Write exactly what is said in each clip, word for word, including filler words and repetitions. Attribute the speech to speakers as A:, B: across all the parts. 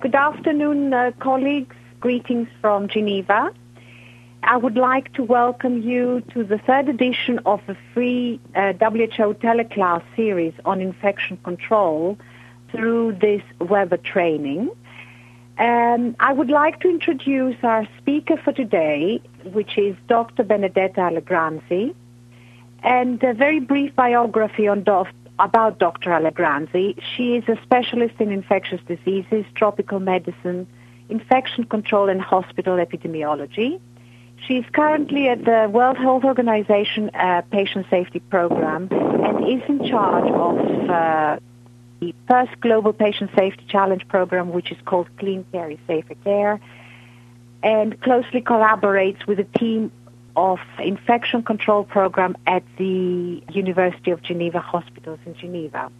A: Good afternoon, uh, colleagues. Greetings from Geneva. I would like to welcome you to the third edition of the free uh, W H O teleclass series on infection control through this Weber training. Um, I would like to introduce our speaker for today, which is Doctor Benedetta Allegranzi, and a very brief biography on doc- about Doctor Allegranzi. She is a specialist in infectious diseases, tropical medicine, infection control, and hospital epidemiology. She is currently at the World Health Organization uh, Patient Safety Program and is in charge of uh, the first Global Patient Safety Challenge Program, which is called Clean Care is Safer Care, and closely collaborates with a team of infection control program at the University of Geneva Hospitals in Geneva.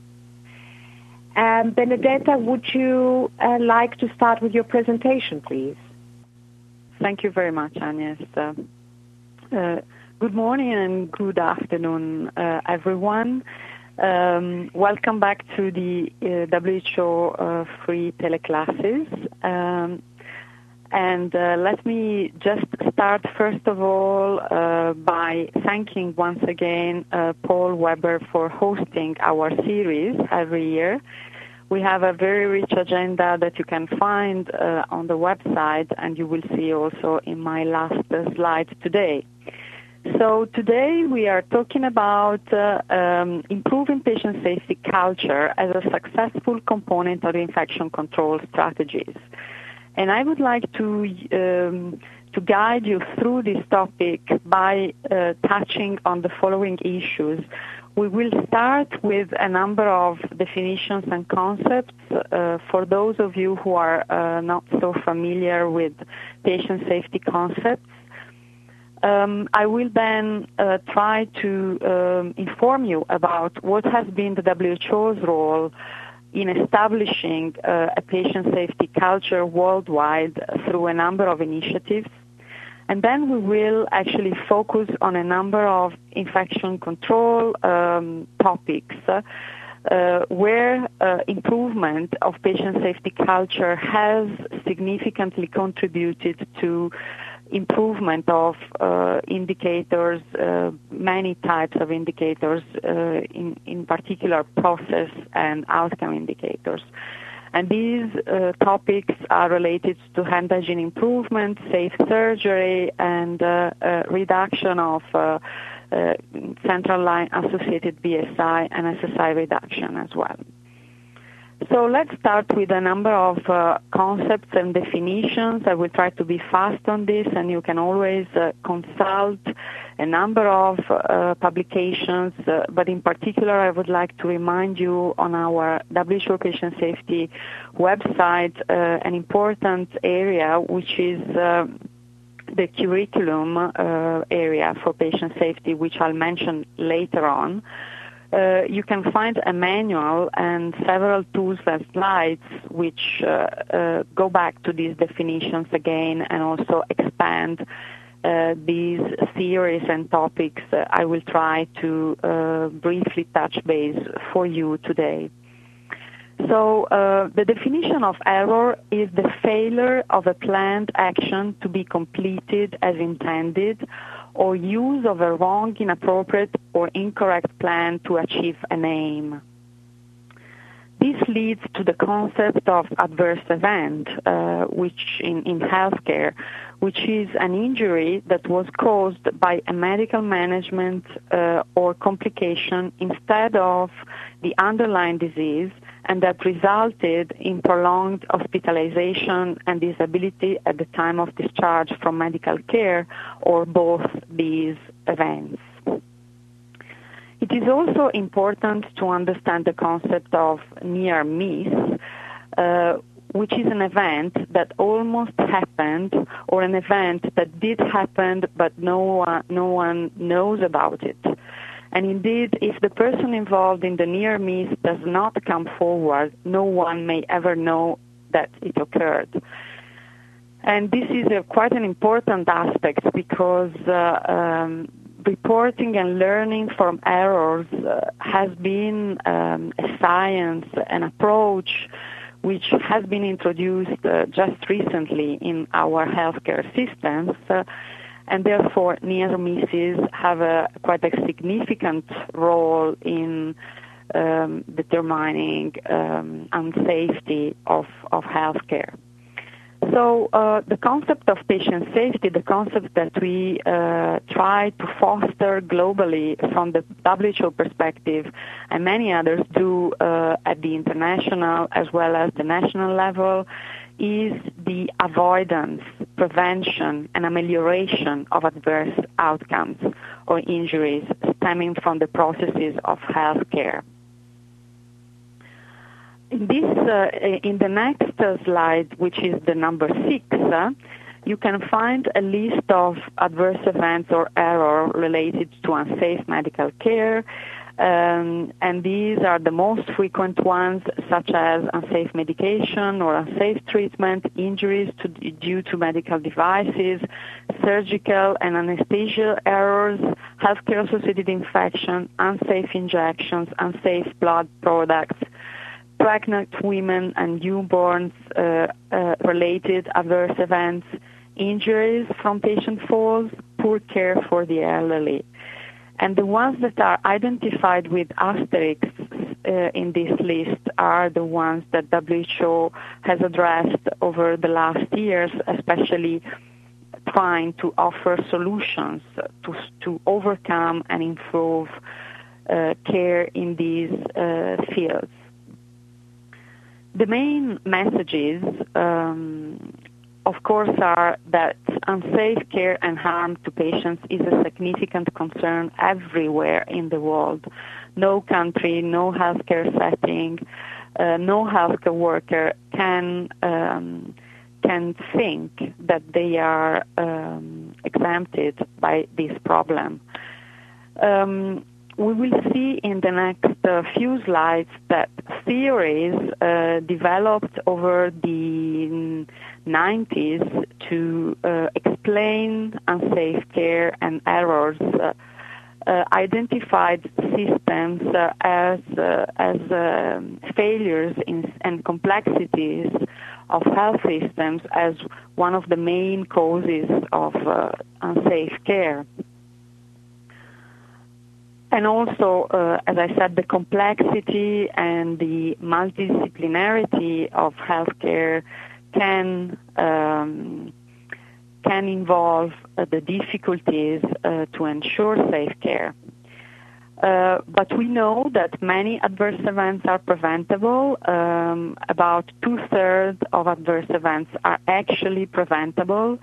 A: Um, Benedetta, would you uh, like to start with your presentation, please?
B: Thank you very much, Agnes. Uh, uh, good morning and good afternoon, uh, everyone. Um, welcome back to the uh, W H O uh, free teleclasses. Um, and uh, let me just start, first of all, uh, by thanking once again uh, Paul Weber for hosting our series every year. We have a very rich agenda that you can find uh, on the website, and you will see also in my last uh, slide today. So today we are talking about uh, um, improving patient safety culture as a successful component of infection control strategies. And I would like to um, to guide you through this topic by uh, touching on the following issues. We will start with a number of definitions and concepts uh, for those of you who are uh, not so familiar with patient safety concepts. Um, I will then uh, try to um, inform you about what has been the W H O's role in establishing uh, a patient safety culture worldwide through a number of initiatives. And then we will actually focus on a number of infection control um, topics uh, uh, where uh, improvement of patient safety culture has significantly contributed to improvement of uh, indicators, uh, many types of indicators, uh, in, in particular process and outcome indicators. And these uh, topics are related to hand hygiene improvement, safe surgery, and uh, uh, reduction of uh, uh, central line associated B S I and S S I reduction as well. So let's start with a number of uh, concepts and definitions. I will try to be fast on this, and you can always uh, consult a number of uh, publications, uh, but in particular I would like to remind you on our W H O Patient Safety website uh, an important area, which is uh, the curriculum uh, area for patient safety, which I'll mention later on. Uh, you can find a manual and several tools and slides which uh, uh, go back to these definitions again and also expand uh, these theories and topics. Uh, I will try to uh, briefly touch base for you today. So uh, the definition of error is the failure of a planned action to be completed as intended, or use of a wrong, inappropriate, or incorrect plan to achieve an aim. This leads to the concept of adverse event, uh, which in, in healthcare, which is an injury that was caused by a medical management uh, or complication instead of the underlying disease, and that resulted in prolonged hospitalization and disability at the time of discharge from medical care, or both these events. It is also important to understand the concept of near miss, uh, which is an event that almost happened, or an event that did happen but no one, no one knows about it. And indeed, if the person involved in the near miss does not come forward, no one may ever know that it occurred. And this is a, quite an important aspect, because uh, um, reporting and learning from errors uh, has been um, a science, an approach which has been introduced uh, just recently in our healthcare systems, uh, and therefore near misses have a quite a significant role in um, determining um, unsafety of, of healthcare. So uh, the concept of patient safety, the concept that we uh, try to foster globally from the W H O perspective, and many others do uh, at the international as well as the national level, is the avoidance, prevention, and amelioration of adverse outcomes or injuries stemming from the processes of healthcare. In this, uh, in the next uh, slide, which is the number six, uh, you can find a list of adverse events or error related to unsafe medical care, um, and these are the most frequent ones, such as unsafe medication or unsafe treatment, injuries to, due to medical devices, surgical and anesthesia errors, healthcare-associated infection, unsafe injections, unsafe blood products, pregnant women and newborns uh, uh, related adverse events, injuries from patient falls, poor care for the elderly. And the ones that are identified with asterisks uh, in this list are the ones that W H O has addressed over the last years, especially trying to offer solutions to, to overcome and improve uh, care in these uh, fields. The main messages, um, of course, are that unsafe care and harm to patients is a significant concern everywhere in the world. No country, no healthcare setting, uh, no healthcare worker can um, can think that they are um, exempted by this problem. Um, We will see in the next uh, few slides that theories uh, developed over the nineties to uh, explain unsafe care and errors uh, uh, identified systems uh, as uh, as uh, failures in, and complexities of health systems as one of the main causes of uh, unsafe care. And also, uh, as I said, the complexity and the multidisciplinarity of healthcare can um, can involve uh, the difficulties uh, to ensure safe care. Uh, but we know that many adverse events are preventable. Um, about two-thirds of adverse events are actually preventable.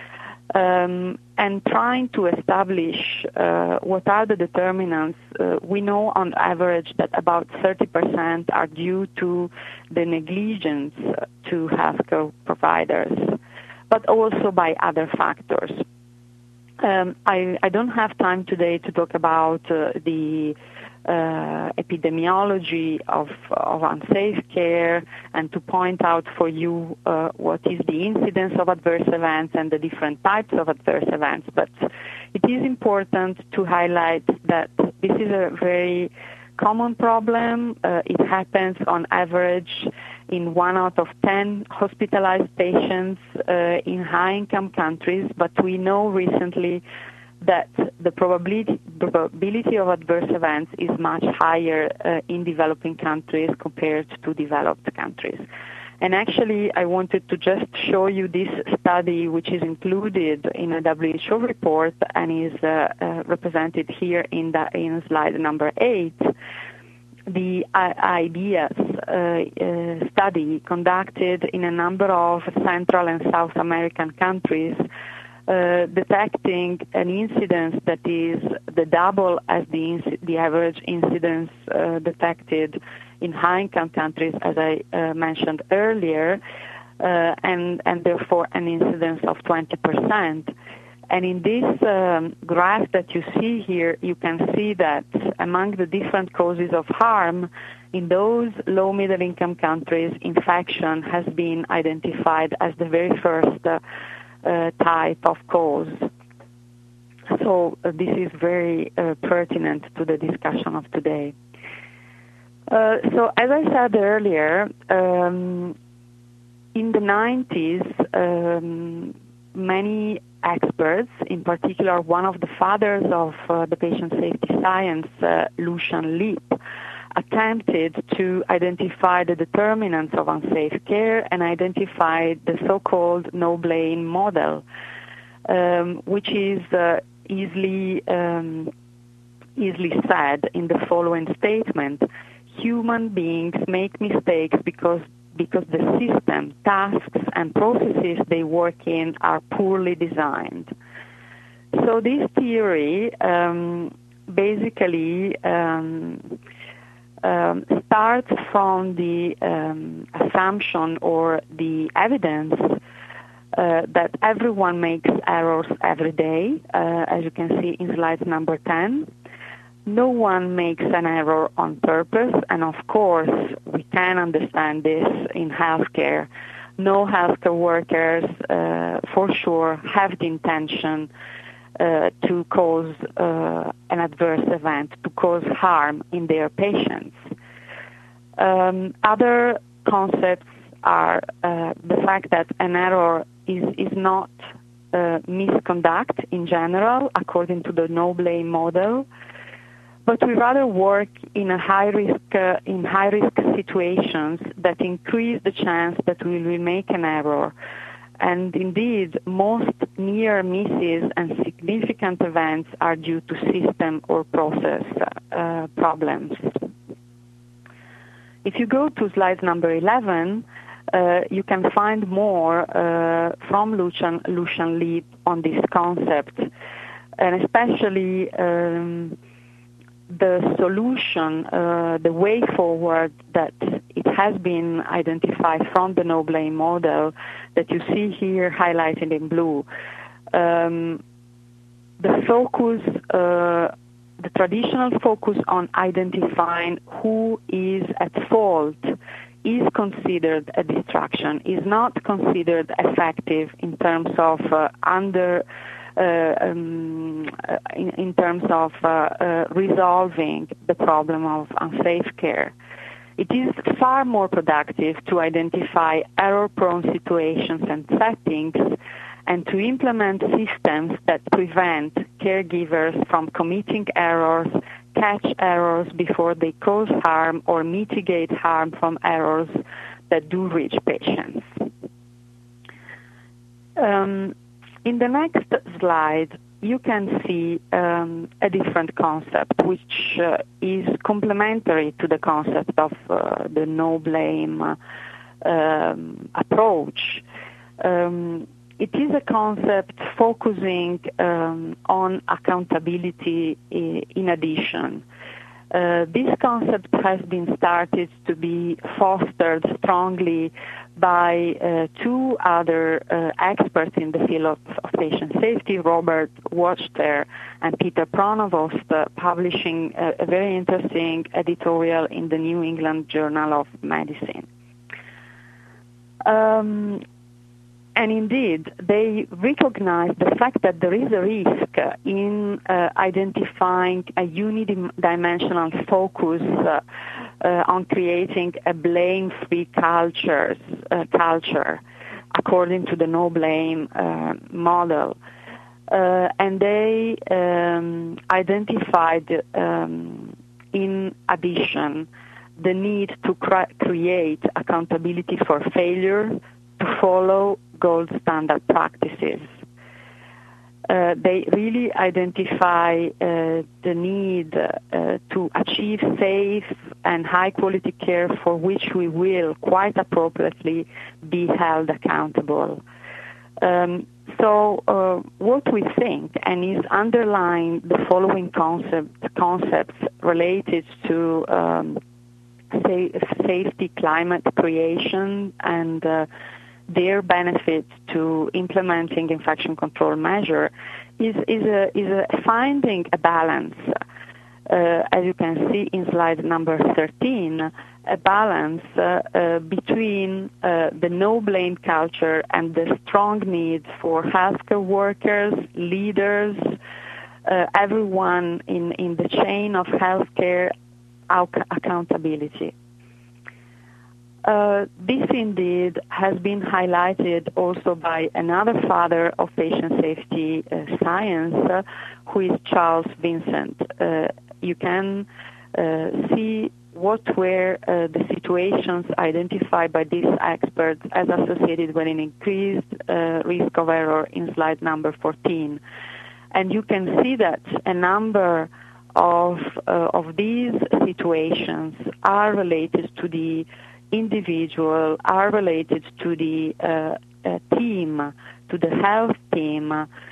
B: Um, and trying to establish uh, what are the determinants, uh, we know on average that about thirty percent are due to the negligence to healthcare providers, but also by other factors. Um, I, I don't have time today to talk about uh, the uh, epidemiology of, of unsafe care and to point out for you uh, what is the incidence of adverse events and the different types of adverse events. But it is important to highlight that this is a very common problem. Uh, it happens on average in one out of ten hospitalized patients uh, in high-income countries, but we know recently that the probability, probability of adverse events is much higher uh, in developing countries compared to developed countries. And actually, I wanted to just show you this study, which is included in a W H O report and is uh, uh, represented here in, the, in slide number eight. The IDEAS uh, uh, study conducted in a number of Central and South American countries Uh, detecting an incidence that is the double as the, inc- the average incidence uh, detected in high-income countries, as I uh, mentioned earlier, uh, and, and therefore an incidence of twenty percent. And in this um, graph that you see here, you can see that among the different causes of harm, in those low middle-income countries, infection has been identified as the very first uh, Uh, type of cause. So uh, this is very uh, pertinent to the discussion of today. Uh, so, as I said earlier, um, in the nineties, um, many experts, in particular one of the fathers of uh, the patient safety science, uh, Lucian Leap, attempted to identify the determinants of unsafe care and identify the so-called no-blame model, um, which is uh, easily um, easily said in the following statement: human beings make mistakes because because the system, tasks, and processes they work in are poorly designed. So this theory um, basically um, um, starts from the um, assumption or the evidence uh, that everyone makes errors every day, uh, as you can see in slide number ten. No one makes an error on purpose, and of course, we can understand this in healthcare. No healthcare workers, uh, for sure, have the intention uh, to cause uh, an adverse event, to cause harm in their patients. Um, other concepts are uh, the fact that an error is, is not uh, misconduct in general, according to the no-blame model, but we rather work in a high risk uh, in high risk situations that increase the chance that we will make an error. And indeed, most near misses and significant events are due to system or process uh, problems. If you go to slide number eleven, uh, you can find more uh, from Lucian, Lucian Leap on this concept, and especially um, the solution, uh, the way forward that it has been identified from the no-blame model that you see here highlighted in blue. Um, the focus, uh, the traditional focus on identifying who is at fault is considered a distraction, is not considered effective in terms of uh, under Uh, um, in, in terms of uh, uh, resolving the problem of unsafe care. It is far more productive to identify error-prone situations and settings and to implement systems that prevent caregivers from committing errors, catch errors before they cause harm, or mitigate harm from errors that do reach patients. Um, In the next slide, you can see um, a different concept, which uh, is complementary to the concept of uh, the no-blame uh, um, approach. Um, it is a concept focusing um, on accountability in addition. Uh, this concept has been started to be fostered strongly by uh, two other uh, experts in the field of, of patient safety, Robert Wachter and Peter Pronovost, uh, publishing a, a very interesting editorial in the New England Journal of Medicine. Um, And indeed, they recognize the fact that there is a risk in uh, identifying a unidimensional focus uh, uh, on creating a blame-free cultures, uh, culture, according to the no-blame uh, model. Uh, and they um, identified, um, in addition, the need to cre- create accountability for failure, to follow gold standard practices. Uh, they really identify uh, the need uh, to achieve safe and high quality care for which we will quite appropriately be held accountable. Um, so uh, what we think, and is underlying the following concept, concepts related to um, say, safety, climate creation, and uh, their benefits to implementing infection control measure is, is, a, is a finding a balance, uh, as you can see in slide number thirteen, a balance uh, uh, between uh, the no-blame culture and the strong need for healthcare workers, leaders, uh, everyone in, in the chain of healthcare ac- accountability. Uh, this indeed has been highlighted also by another father of patient safety uh, science, uh, who is Charles Vincent. Uh, you can uh, see what were uh, the situations identified by these experts as associated with an increased uh, risk of error in slide number fourteen. And you can see that a number of, uh, of these situations are related to the individual, are related to the uh, uh, team, to the health team,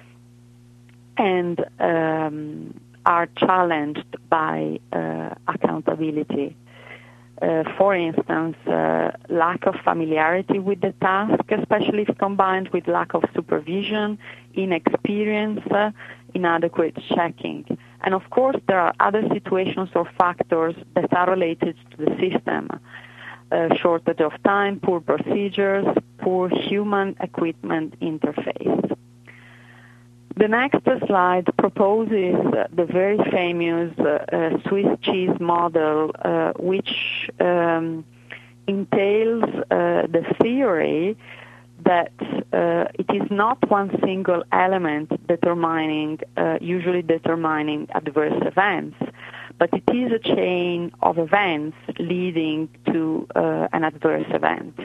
B: and um, are challenged by uh, accountability. Uh, for instance, uh, lack of familiarity with the task, especially if combined with lack of supervision, inexperience, uh, inadequate checking. And of course, there are other situations or factors that are related to the system. Uh, shortage of time, poor procedures, poor human equipment interface. The next slide proposes uh, the very famous uh, uh, Swiss cheese model, uh, which um, entails uh, the theory that uh, it is not one single element determining, uh, usually determining adverse events, but it is a chain of events leading to uh, an adverse event.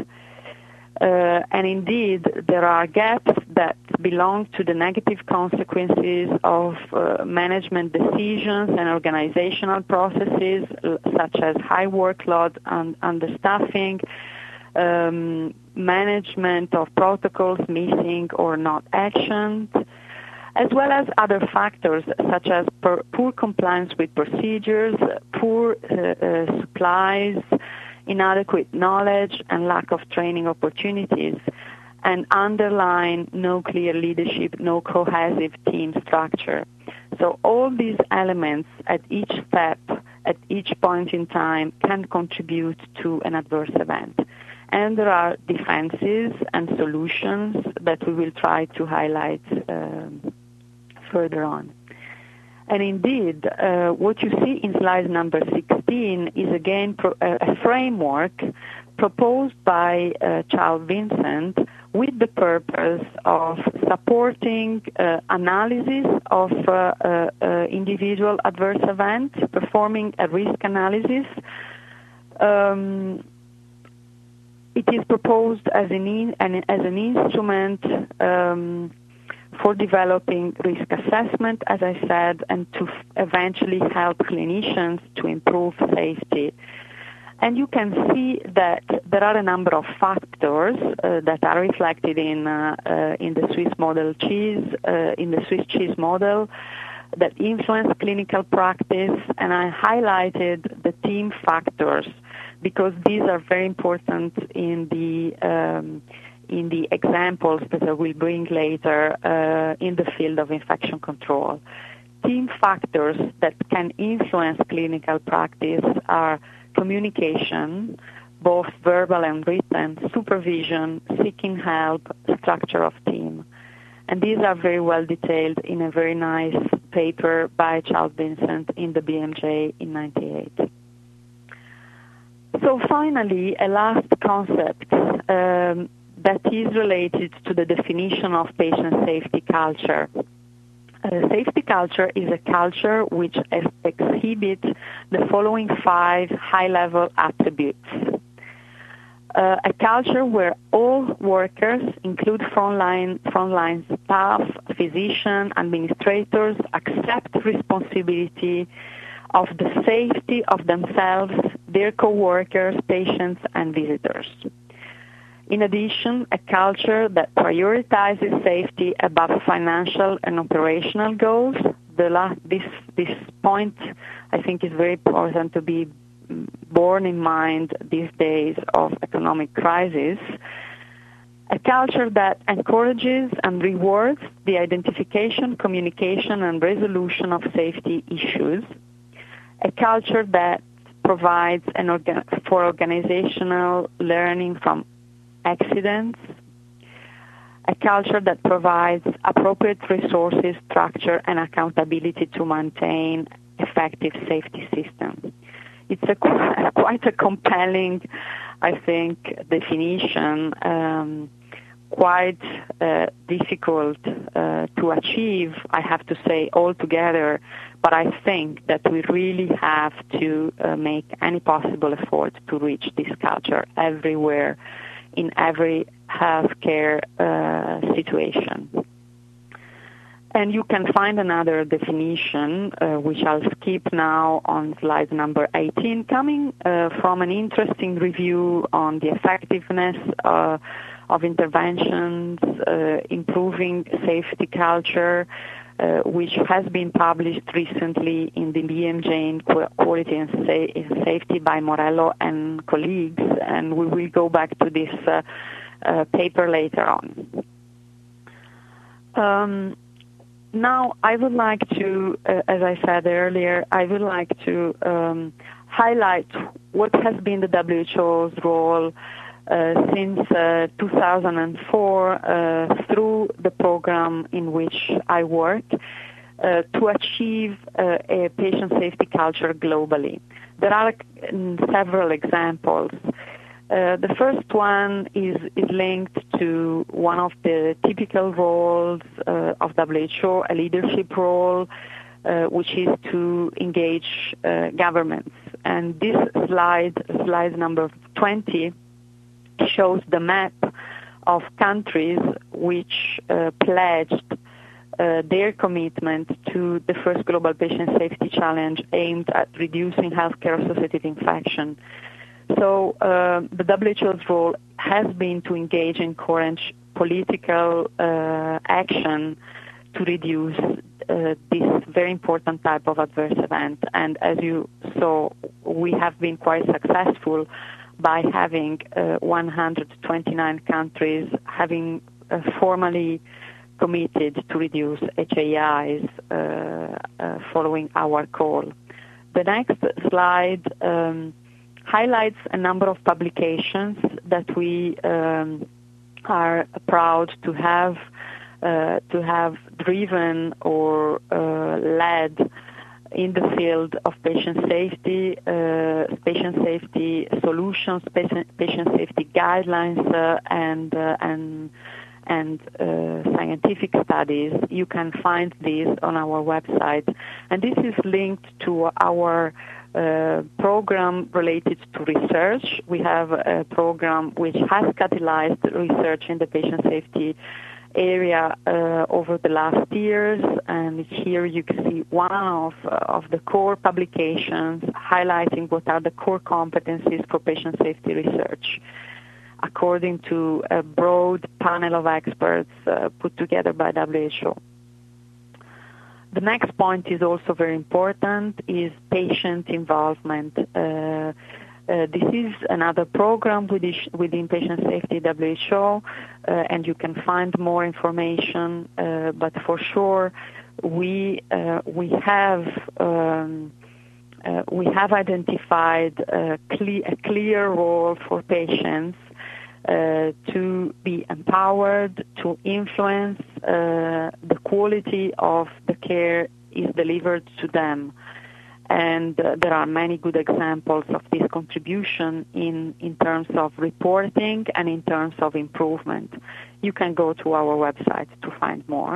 B: Uh, and indeed, there are gaps that belong to the negative consequences of uh, management decisions and organizational processes, uh, such as high workload and understaffing, um, management of protocols missing or not actioned, as well as other factors such as per, poor compliance with procedures, poor uh, uh, supplies, inadequate knowledge, and lack of training opportunities, and underline no clear leadership, no cohesive team structure. So all these elements at each step, at each point in time, can contribute to an adverse event. And there are defenses and solutions that we will try to highlight um, further on. And indeed, uh, what you see in slide number sixteen is again pro- a framework proposed by uh, Charles Vincent with the purpose of supporting uh, analysis of uh, uh, uh, individual adverse events, performing a risk analysis. Um, it is proposed as an, in, an, as an instrument um, for developing risk assessment, as I said, and to f- eventually help clinicians to improve safety. And you can see that there are a number of factors uh, that are reflected in uh, uh, in the Swiss model cheese, uh, in the Swiss cheese model, that influence clinical practice. And I highlighted the team factors because these are very important in the um, in the examples that I will bring later uh, in the field of infection control. Team factors that can influence clinical practice are communication, both verbal and written, supervision, seeking help, structure of team. And these are very well detailed in a very nice paper by Charles Vincent in the B M J in ninety-eight. So finally, a last concept um, that is related to the definition of patient safety culture. Uh, safety culture is a culture which ex- exhibits the following five high-level attributes. Uh, a culture where all workers, include frontline, frontline staff, physicians, administrators, accept responsibility of the safety of themselves, their co-workers, patients, and visitors. In addition, a culture that prioritizes safety above financial and operational goals. The last, this, this point, I think, is very important to be borne in mind these days of economic crisis. A culture that encourages and rewards the identification, communication, and resolution of safety issues. A culture that provides an orga- for organizational learning from accidents, a culture that provides appropriate resources, structure, and accountability to maintain effective safety systems. it's a quite a compelling, I think, definition. Um, quite uh, difficult uh, to achieve, I have to say, altogether, but I think that we really have to uh, make any possible effort to reach this culture everywhere, in every healthcare uh, situation. And you can find another definition, uh, which I'll skip now on slide number eighteen, coming uh, from an interesting review on the effectiveness uh, of interventions, uh, improving safety culture, uh, which has been published recently in the B M J in Quality and Sa- Safety by Morello and colleagues, and we will go back to this uh, uh, paper later on. Um, now, I would like to, uh, as I said earlier, I would like to um, highlight what has been the W H O's role Uh, since uh, two thousand four uh, through the program in which I work uh, to achieve uh, a patient safety culture globally. There are uh, several examples. Uh, the first one is, is linked to one of the typical roles uh, of W H O, a leadership role, uh, which is to engage uh, governments. And this slide, slide number twenty, shows the map of countries which uh, pledged uh, their commitment to the first Global Patient Safety Challenge aimed at reducing healthcare-associated infection. So uh, the W H O's role has been to engage in current political uh, action to reduce uh, this very important type of adverse event. And as you saw, we have been quite successful by having uh, one hundred twenty-nine countries having uh, formally committed to reduce H A Is uh, uh, following our call. The next slide um, highlights a number of publications that we um, are proud to have uh, to have driven or uh, led in the field of patient safety, uh, patient safety solutions, patient, patient safety guidelines, uh, and uh, and and uh, scientific studies. You can find these on our website, and this is linked to our uh, program related to research. We have a program which has catalyzed research in the patient safety area uh, over the last years, and here you can see one of, uh, of the core publications highlighting what are the core competencies for patient safety research, according to a broad panel of experts uh, put together by W H O. The next point is also very important, is patient involvement. Uh, Uh, this is another program within, within Patient Safety W H O, uh, and you can find more information. Uh, but for sure, we uh, we have um, uh, we have identified a clear, a clear role for patients uh, to be empowered to influence uh, the quality of the care is delivered to them. And uh, there are many good examples of this contribution in, in terms of reporting and in terms of improvement. You can go to our website to find more.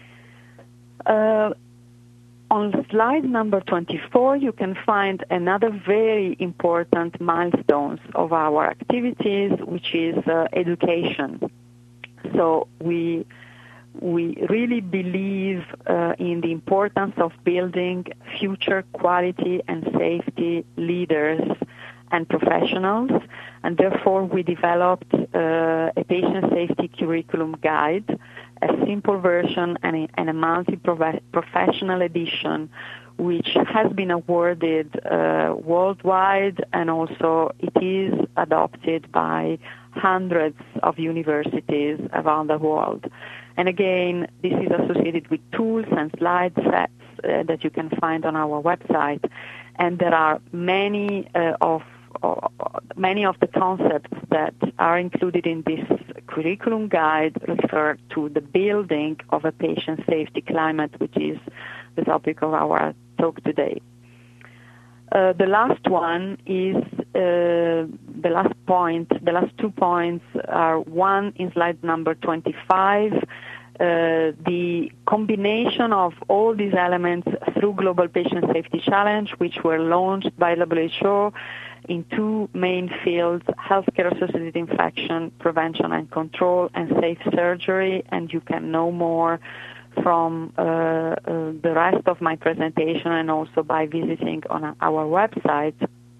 B: Uh, on slide number twenty-four, you can find another very important milestones of our activities, which is uh, education. So we We really believe uh, in the importance of building future quality and safety leaders and professionals, and therefore we developed uh, a patient safety curriculum guide, a simple version and a, and a multi-professional edition, which has been awarded uh, worldwide, and also it is adopted by hundreds of universities around the world. And again, this is associated with tools and slide sets uh, that you can find on our website. And there are many uh, of uh, many of the concepts that are included in this curriculum guide refer to the building of a patient safety climate, which is the topic of our talk today. Uh, the last one is uh, the last point. The last two points are one in slide number twenty-five, uh, the combination of all these elements through Global Patient Safety Challenge, which were launched by W H O in two main fields, healthcare-associated infection prevention and control, and safe surgery, and you can know more from uh, uh, the rest of my presentation and also by visiting on our website.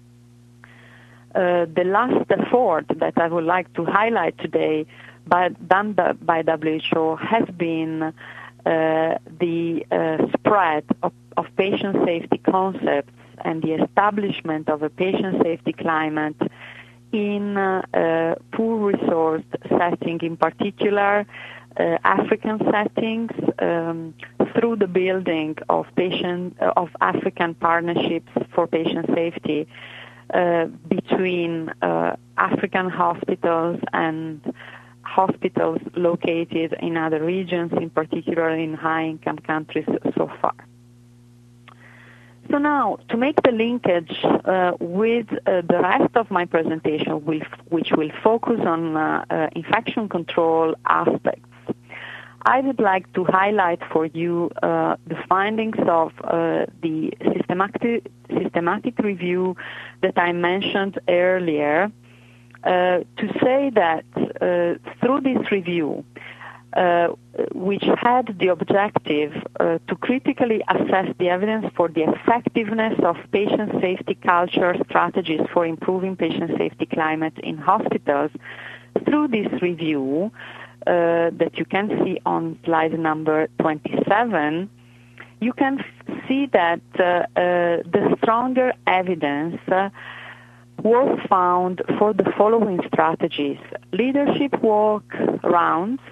B: Uh, the last effort that I would like to highlight today by, done by, by W H O has been uh, the uh, spread of, of patient safety concepts and the establishment of a patient safety climate in uh, uh, poor-resourced settings, in particular uh, African settings, um, through the building of patient uh, of African partnerships for patient safety uh, between uh, African hospitals and hospitals located in other regions, in particular in high-income countries so far. So now, to make the linkage uh, with uh, the rest of my presentation, which will focus on uh, uh, infection control aspects, I would like to highlight for you uh, the findings of uh, the systematic, systematic review that I mentioned earlier, uh, to say that uh, through this review, Uh, which had the objective uh, to critically assess the evidence for the effectiveness of patient safety culture strategies for improving patient safety climate in hospitals. Through this review uh, that you can see on slide number twenty-seven, you can f- see that uh, uh, the stronger evidence uh, was found for the following strategies: leadership walk rounds,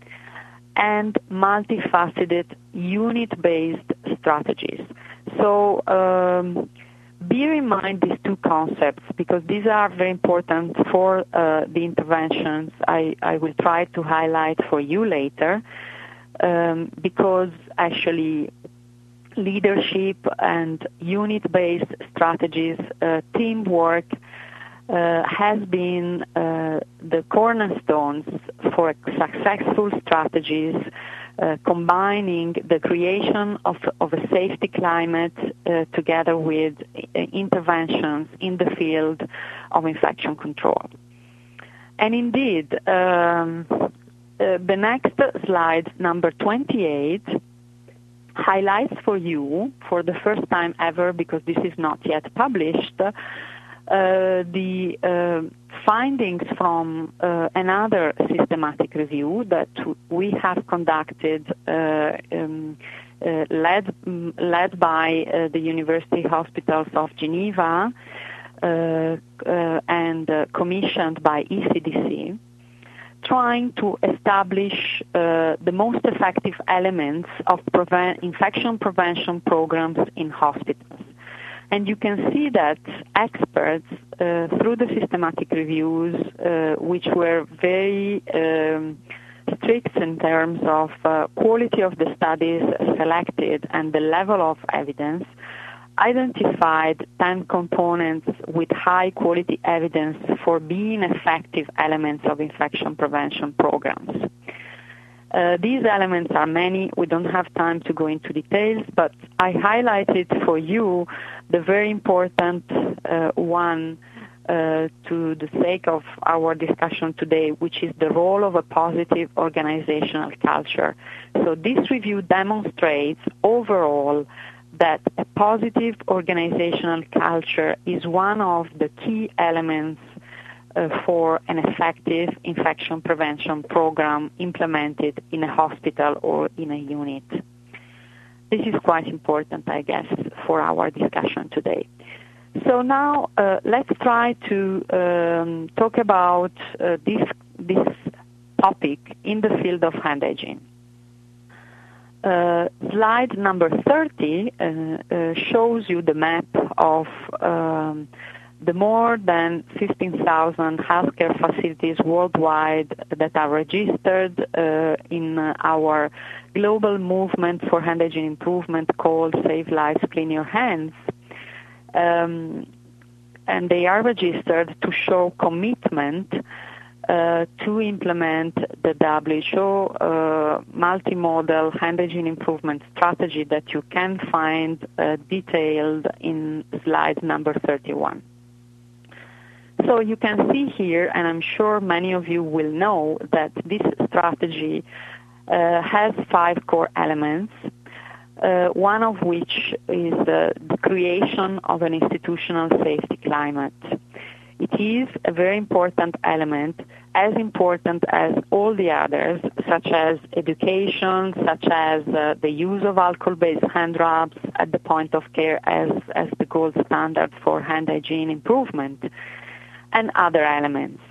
B: and multifaceted unit-based strategies. So um, bear in mind these two concepts, because these are very important for uh, the interventions I, I will try to highlight for you later, um, because actually leadership and unit-based strategies, uh, teamwork, Uh, has been uh, the cornerstones for successful strategies, uh, combining the creation of, of a safety climate uh, together with uh, interventions in the field of infection control. And indeed, um, uh, the next slide, number twenty-eight, highlights for you, for the first time ever, because this is not yet published, Uh, the uh, findings from uh, another systematic review that we have conducted, uh, um, uh, led led by uh, the University Hospitals of Geneva uh, uh, and uh, commissioned by E C D C, trying to establish uh, the most effective elements of prevent- infection prevention programs in hospitals. And you can see that experts, uh, through the systematic reviews, uh, which were very um, strict in terms of uh, quality of the studies selected and the level of evidence, identified ten components with high quality evidence for being effective elements of infection prevention programs. Uh, these elements are many. We don't have time to go into details, but I highlighted for you the very important uh, one uh, to the sake of our discussion today, which is the role of a positive organizational culture. So this review demonstrates overall that a positive organizational culture is one of the key elements Uh, for an effective infection prevention program implemented in a hospital or in a unit. This is quite important, I guess, for our discussion today. So now uh, let's try to um, talk about uh, this, this topic in the field of hand hygiene. Uh, slide number thirty uh, uh, shows you the map of um, the more than fifteen thousand healthcare facilities worldwide that are registered uh, in our global movement for hand hygiene improvement called Save Lives, Clean Your Hands. Um, and they are registered to show commitment uh, to implement the W H O uh, multimodal hand hygiene improvement strategy that you can find uh, detailed in slide number thirty-one. So you can see here, and I'm sure many of you will know, that this strategy uh, has five core elements, uh, one of which is uh, the creation of an institutional safety climate. It is a very important element, as important as all the others, such as education, such as uh, the use of alcohol-based hand rubs at the point of care as, as the gold standard for hand hygiene improvement, and other elements.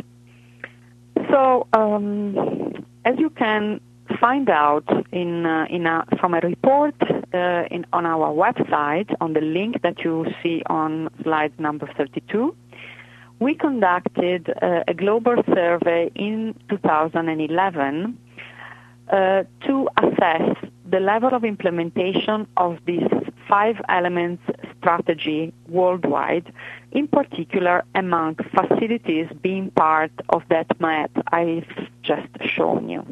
B: So, um, as you can find out in, uh, in a, from a report uh, in, on our website, on the link that you see on slide number thirty-two, we conducted uh, a global survey in two thousand eleven uh, to assess the level of implementation of this five elements strategy worldwide, in particular among facilities being part of that map I've just shown you.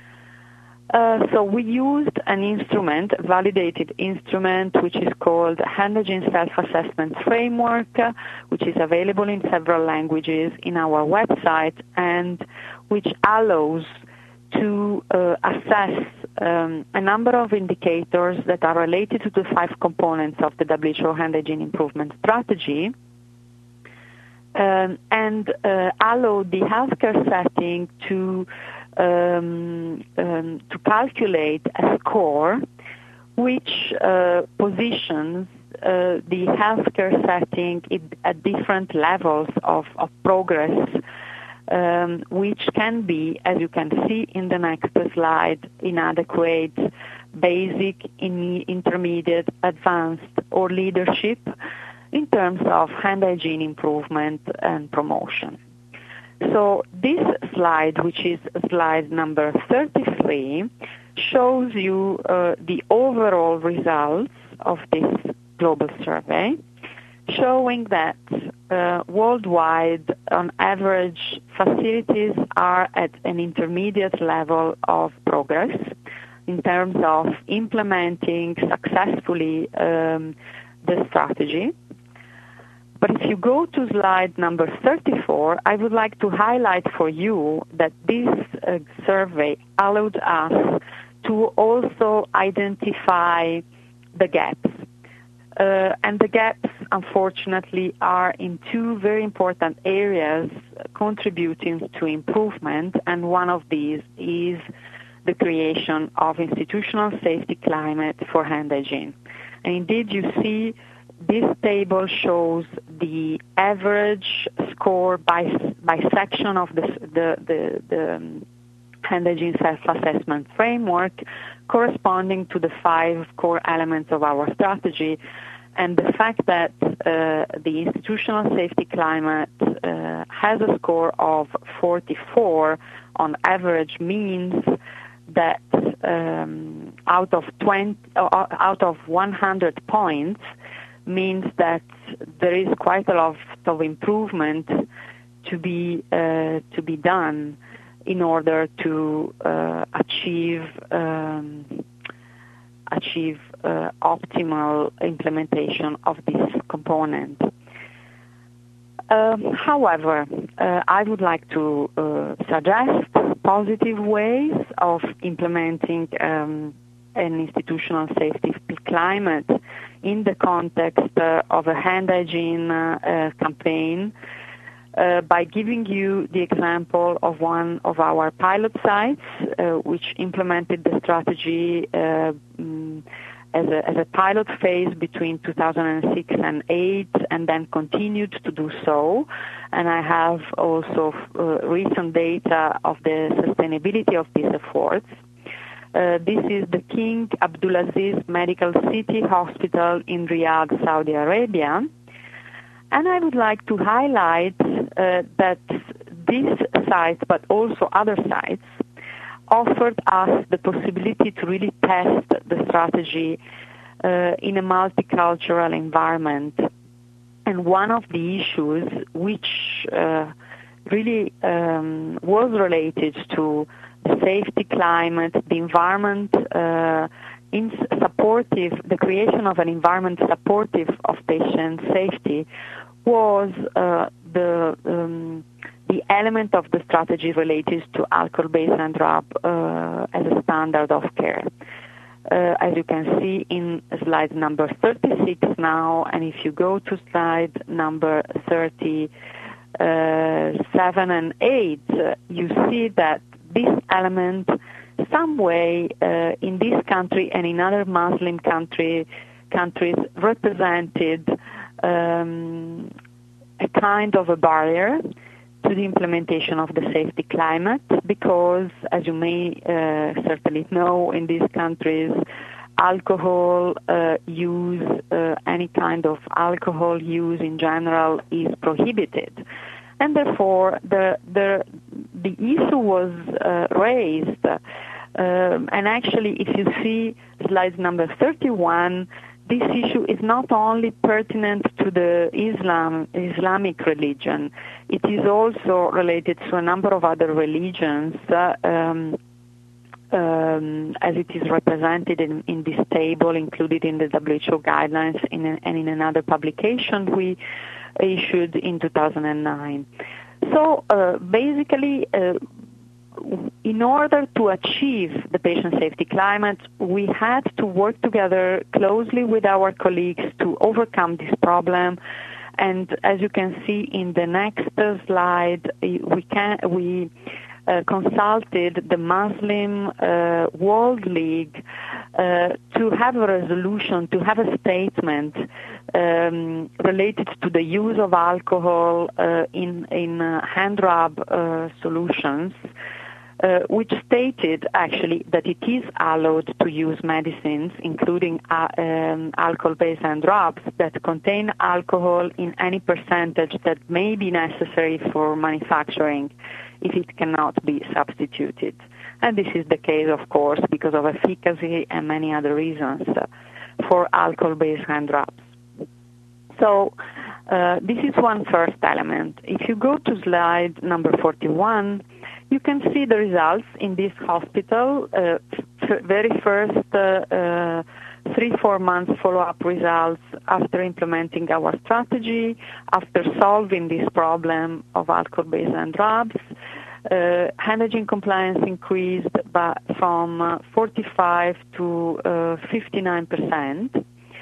B: Uh, so we used an instrument, a validated instrument, which is called Hand Hygiene Self-Assessment Framework, uh, which is available in several languages in our website, and which allows to uh, assess um, a number of indicators that are related to the five components of the W H O Hand Hygiene Improvement Strategy, um, and uh, allow the healthcare setting to um, um, to calculate a score which uh, positions uh, the healthcare setting at different levels of, of progress, Um, which can be, as you can see in the next slide, inadequate, basic, in, intermediate, advanced, or leadership in terms of hand hygiene improvement and promotion. So this slide, which is slide number thirty-three, shows you uh, the overall results of this global survey, showing that uh, worldwide, on average, facilities are at an intermediate level of progress in terms of implementing successfully um, the strategy. But if you go to slide number thirty-four, I would like to highlight for you that this uh, survey allowed us to also identify the gaps. Uh, and the gaps, unfortunately, are in two very important areas contributing to improvement, and one of these is the creation of institutional safety climate for hand hygiene. And indeed, you see this table shows the average score by by section of the the the, the hand hygiene self-assessment framework, corresponding to the five core elements of our strategy. And the fact that uh, the institutional safety climate uh, has a score of forty-four on average means that um, out of twenty, uh, out of one hundred points, means that there is quite a lot of improvement to be uh, to be done in order to uh, achieve um, achieve uh, optimal implementation of this component. Um, however, uh, I would like to uh, suggest positive ways of implementing um, an institutional safety climate in the context uh, of a hand hygiene uh, uh, campaign, Uh, by giving you the example of one of our pilot sites, uh, which implemented the strategy uh, um, as, a, as a pilot phase between two thousand six and eight, and then continued to do so. And I have also uh, recent data of the sustainability of these efforts. Uh, this is the King Abdulaziz Medical City Hospital in Riyadh, Saudi Arabia. And I would like to highlight uh, that this site, but also other sites, offered us the possibility to really test the strategy uh, in a multicultural environment. And one of the issues which uh, really um, was related to the safety climate, the environment uh, in supportive, the creation of an environment supportive of patient safety was uh, the um, the element of the strategy related to alcohol-based hand rub uh, as a standard of care. Uh, as you can see in slide number thirty-six now, and if you go to slide number thirty-seven and eight, uh, you see that this element, some way uh, in this country and in other Muslim country, countries, represented um, a kind of a barrier to the implementation of the safety climate, because, as you may uh, certainly know, in these countries, alcohol uh, use, uh, any kind of alcohol use in general, is prohibited. And therefore, the the, the issue was uh, raised. Um, and actually, if you see slide number thirty-one, this issue is not only pertinent to the Islam, Islamic religion, it is also related to a number of other religions, uh, um, um, as it is represented in, in this table, included in the W H O guidelines in a, and in another publication we issued in two thousand nine. So uh, basically, uh, in order to achieve the patient safety climate, we had to work together closely with our colleagues to overcome this problem. And as you can see in the next slide, we can we uh, consulted the Muslim uh, World League uh, to have a resolution, to have a statement um, related to the use of alcohol uh, in in uh, hand rub uh, solutions. Uh, which stated actually that it is allowed to use medicines, including uh, um, alcohol-based hand rubs, that contain alcohol in any percentage that may be necessary for manufacturing if it cannot be substituted. And this is the case, of course, because of efficacy and many other reasons uh, for alcohol-based hand rubs. So uh, this is one first element. If you go to slide number forty-one, you can see the results in this hospital, uh, f- very first uh, uh, three, four months follow-up results after implementing our strategy, after solving this problem of alcohol-based hand rubs. Uh, hand hygiene compliance increased by, from uh, forty-five to uh, fifty-nine percent.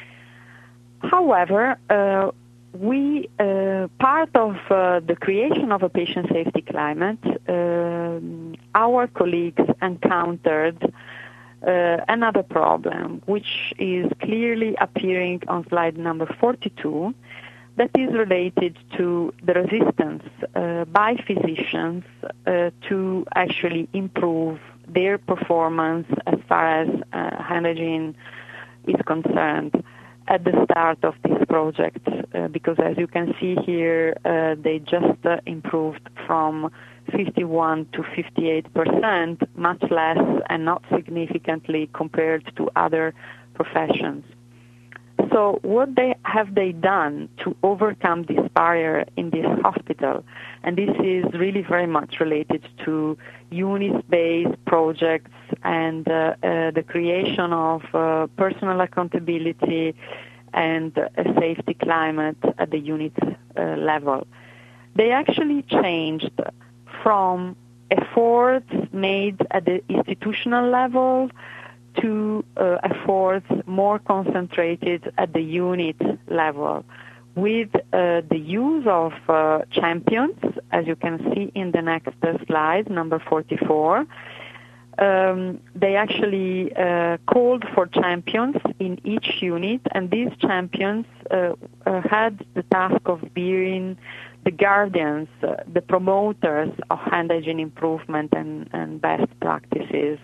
B: However, uh, we, uh, part of uh, the creation of a patient safety climate, uh, our colleagues encountered uh, another problem, which is clearly appearing on slide number forty-two, that is related to the resistance uh, by physicians uh, to actually improve their performance as far as uh, hand hygiene is concerned at the start of this project, uh, because as you can see here, uh, they just uh, improved from fifty-one to fifty-eight percent, much less and not significantly compared to other professions. So what they have they done to overcome this barrier in this hospital? And this is really very much related to unit-based projects and uh, uh, the creation of uh, personal accountability and a safety climate at the unit uh, level. They actually changed from efforts made at the institutional level to uh, efforts more concentrated at the unit level, with uh, the use of uh, champions, as you can see in the next slide, number forty-four. Um, they actually uh, called for champions in each unit, and these champions uh, uh, had the task of being the guardians, uh, the promoters of hand hygiene improvement and, and best practices.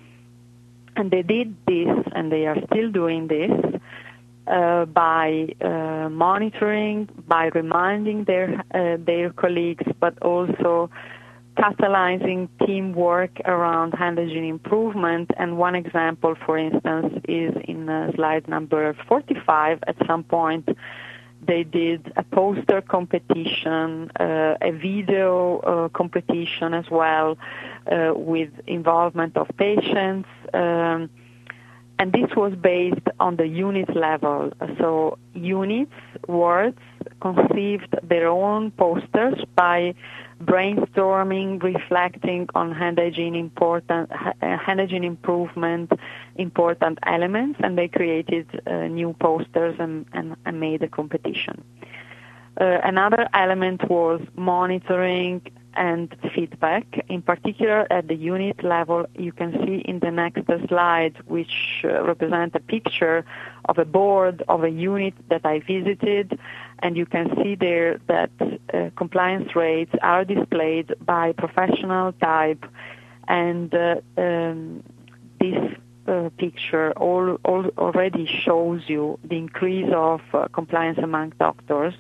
B: And they did this, and they are still doing this, uh, by uh, monitoring, by reminding their uh, their colleagues, but also catalyzing teamwork around hand hygiene improvement. And one example, for instance, is in uh, slide number forty-five. At some point, they did a poster competition, uh, a video uh, competition as well, uh, with involvement of patients. Um, and this was based on the unit level. So units, wards, conceived their own posters by brainstorming, reflecting on hand hygiene important, hand hygiene improvement, important elements, and they created uh, new posters and, and, and made a competition. Uh, another element was monitoring and feedback. In particular, at the unit level, you can see in the next slide, which uh, represent a picture of a board of a unit that I visited, and you can see there that uh, compliance rates are displayed by professional type, and uh, um, this uh, picture all, all already shows you the increase of uh, compliance among doctors.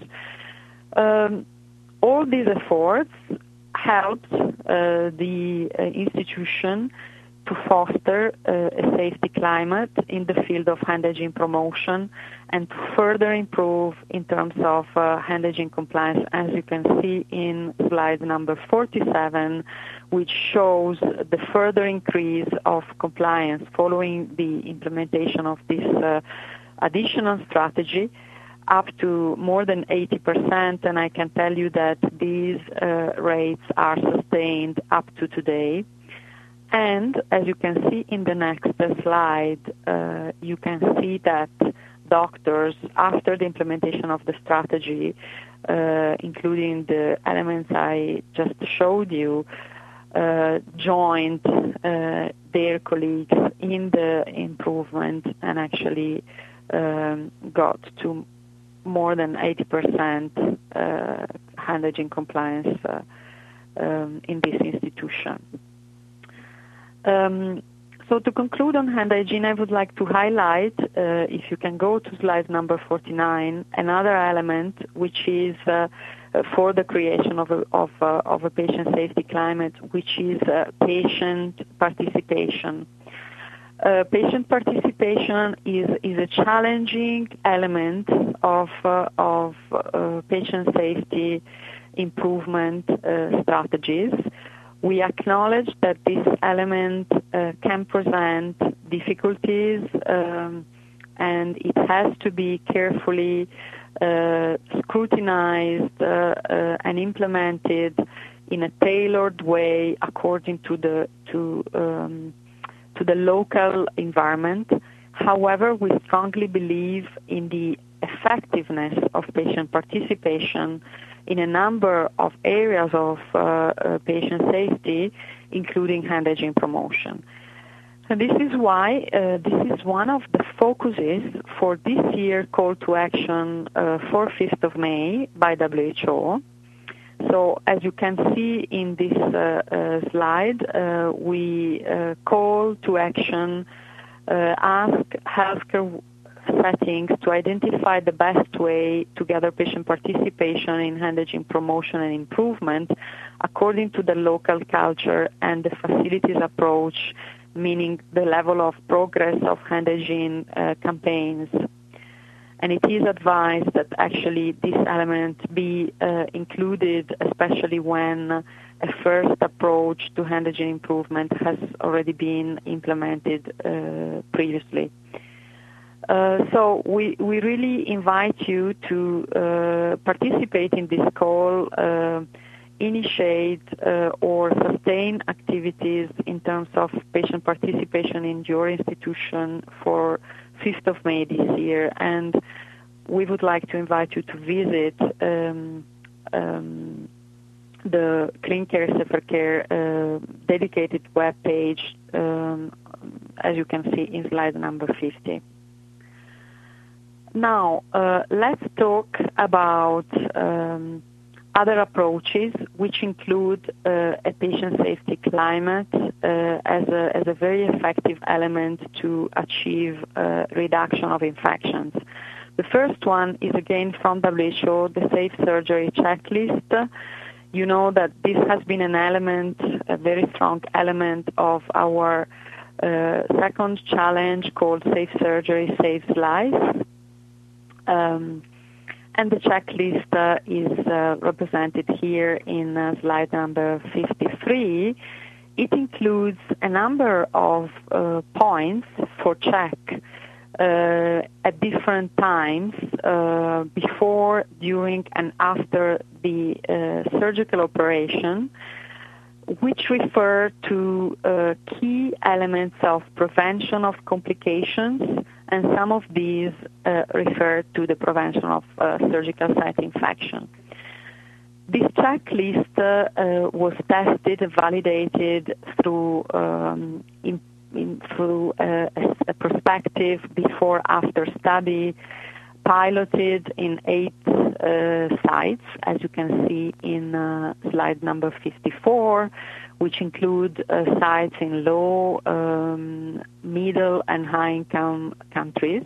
B: Um, all these efforts helped uh, the uh, institution to foster uh, a safety climate in the field of hand hygiene promotion and to further improve in terms of uh, hand hygiene compliance, as you can see in slide number forty-seven, which shows the further increase of compliance following the implementation of this uh, additional strategy, up to more than eighty percent, and I can tell you that these uh, rates are sustained up to today. And as you can see in the next slide, uh, you can see that doctors, after the implementation of the strategy, uh, including the elements I just showed you, uh, joined uh, their colleagues in the improvement and actually um, got to more than eighty percent uh, hand hygiene compliance uh, um, in this institution. Um, so to conclude on hand hygiene, I would like to highlight, uh, if you can go to slide number forty-nine, another element which is uh, for the creation of a, of, uh, of a patient safety climate, which is uh, patient participation. Uh, patient participation is, is a challenging element of, uh, of uh, patient safety improvement uh, strategies. We acknowledge that this element uh, can present difficulties um, and it has to be carefully uh, scrutinized uh, uh, and implemented in a tailored way according to the to um, to the local environment. However, we strongly believe in the effectiveness of patient participation in a number of areas of uh, uh, patient safety, including hand hygiene promotion. And this is why uh, this is one of the focuses for this year call to action uh, for fifth of May by W H O. So as you can see in this uh, uh, slide, uh, we uh, call to action, uh, ask healthcare settings to identify the best way to gather patient participation in hand hygiene promotion and improvement according to the local culture and the facilities approach, meaning the level of progress of hand hygiene uh, campaigns. And it is advised that actually this element be uh, included, especially when a first approach to hand hygiene improvement has already been implemented uh, previously. Uh, so we, we really invite you to uh, participate in this call, uh, initiate uh, or sustain activities in terms of patient participation in your institution for fifth of May this year. And we would like to invite you to visit um, um, the Clean Care, Safer Care uh, dedicated web page, um, as you can see in slide number fifty. Now, uh, let's talk about um, other approaches, which include uh, a patient safety climate uh, as, a, as a very effective element to achieve uh, reduction of infections. The first one is again from W H O, the Safe Surgery Checklist. You know that this has been an element, a very strong element of our uh, second challenge called Safe Surgery Saves Lives. Um, and the checklist uh, is uh, represented here in uh, slide number fifty-three. It includes a number of uh, points for check uh, at different times uh, before, during, and after the uh, surgical operation, which refer to uh, key elements of prevention of complications, and some of these uh, refer to the prevention of uh, surgical site infection. This checklist uh, uh, was tested and validated through um, in, in, through uh, a, a prospective before-after study, piloted in eight uh, sites, as you can see in uh, slide number fifty-four, which include uh, sites in low, um, middle, and high-income countries.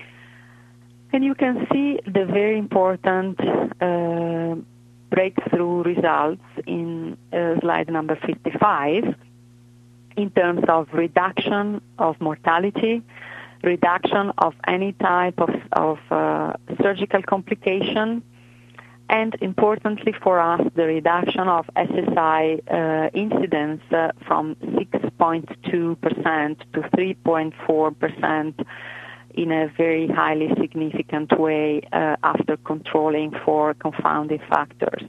B: And you can see the very important uh, breakthrough results in uh, slide number fifty-five in terms of reduction of mortality, reduction of any type of, of uh, surgical complication, and importantly for us, the reduction of S S I uh, incidence uh, from six point two percent to three point four percent in a very highly significant way uh, after controlling for confounding factors.